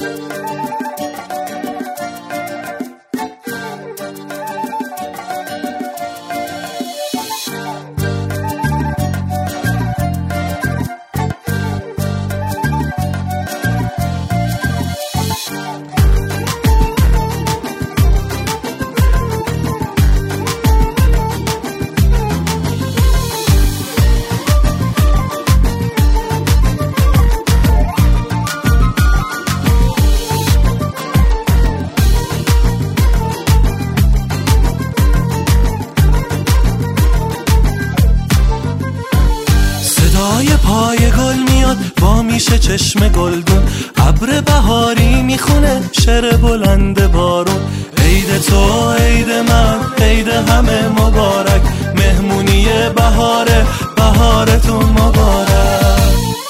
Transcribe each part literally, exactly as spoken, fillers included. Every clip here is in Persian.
پای گل میاد با میشه چشم گلدون، ابر بهاری میخونه شعر بلند بارون. عید تو عید من عید همه مبارک، مهمونی بهاره بهارتون مبارک.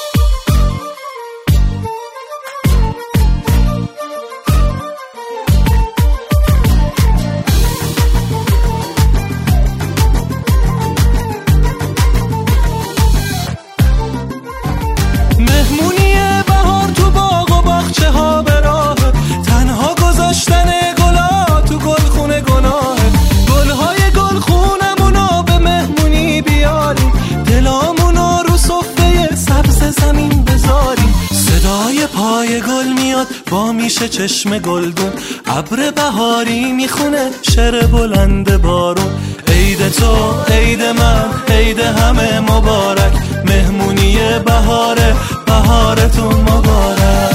پای گل میاد با میشه چشم گلدون، ابر بهاری میخونه شعر بلند بارون. عید تو عید من عید همه مبارک، مهمونی بهاره بهارتون مبارک.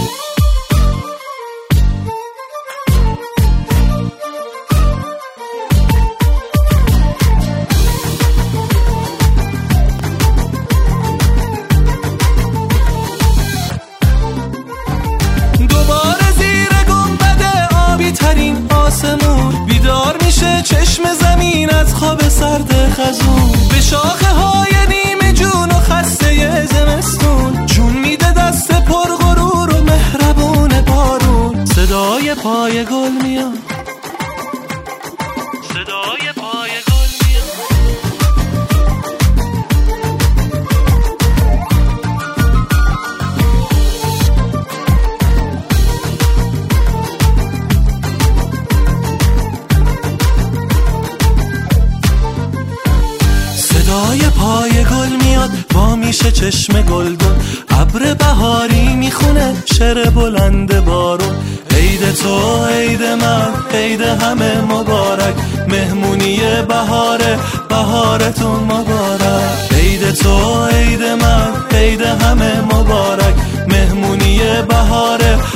بیدار میشه چشم زمین از خواب سرد خزون، به شاخه های نیمه جون و خسته زمستون، جون میده دست پر غرور و مهربون بارون. صدای پای گل میاد، صدای پای گل میاد. صدای پای گل میاد با میشه چشم گلدون، ابر بهاری میخونه شعر بلند بارون. عید تو عید من عید همه مبارک، مهمونی بهاره بهارتون مبارک. عید تو عید من عید همه مبارک، مهمونی بهاره